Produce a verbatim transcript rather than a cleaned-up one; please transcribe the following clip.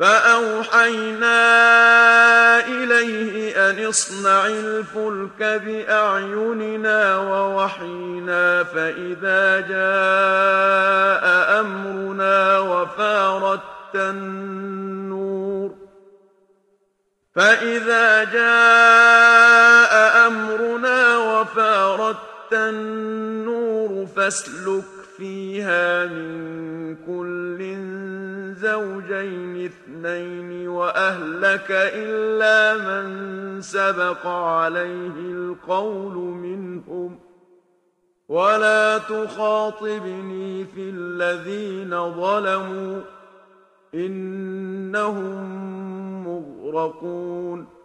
فأوحينا إليه أن اصنع الفلك بأعيننا ووحينا فإذا جاء أمرنا وفارت النور فإذا جاء أمرنا وفارت النور فاسلك فيها من كل زوجين اثنين وأهلك إلا من سبق عليه القول منهم ولا تخاطبني في الذين ظلموا إنهم مغرقون